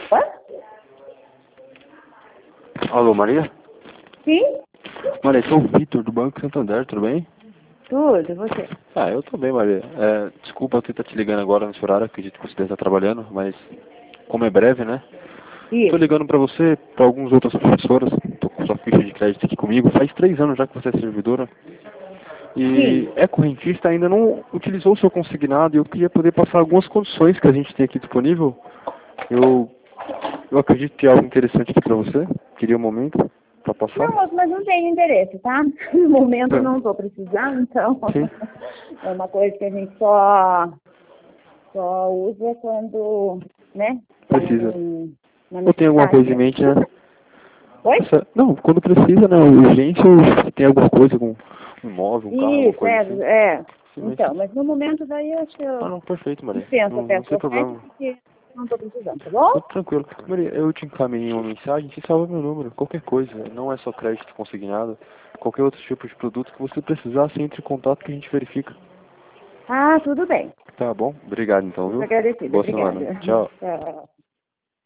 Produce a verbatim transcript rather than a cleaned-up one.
Hã? Alô, Maria? Sim? Maria, sou o Vitor, do Banco Santander, tudo bem? Tudo, você? Ah, eu tô bem, Maria. É, desculpa eu ter estar te ligando agora nesse horário, acredito que você deve estar trabalhando, mas como é breve, né? Tô Isso. ligando pra você, pra algumas outras professoras, tô com sua ficha de crédito aqui comigo, faz três anos já que você é servidora. E Sim. é correntista, ainda não utilizou o seu consignado e eu queria poder passar algumas condições que a gente tem aqui disponível. Eu, eu acredito que é algo interessante aqui pra você. Queria um momento pra passar. Não, moço, mas não tenho interesse, tá? No momento eu É. não estou precisando, então Sim, é uma coisa que a gente só, só usa quando, né, tem precisa. um- uma Ou tem alguma necessidade coisa em mesmo. mente, né? Oi? Essa- não, quando precisa, né? Urgência ou se tem alguma coisa com um imóvel, um carro, alguma Isso, coisa assim. é, é. Sim, mas... Então, mas no momento daí eu acho que Ah, eu não, perfeito, Maria. dispenso Não, até não a tem sua oferta problema. porque não estou precisando, tá bom? Tudo tranquilo. Maria, eu te encaminhei uma mensagem, você salva meu número, qualquer coisa. Não é só crédito consignado, qualquer outro tipo de produto que você precisar, você entre em contato que a gente verifica. Ah, tudo bem. Tá bom? Obrigado então, Muito viu? agradecida. Boa semana. Obrigada. Tchau. Tchau.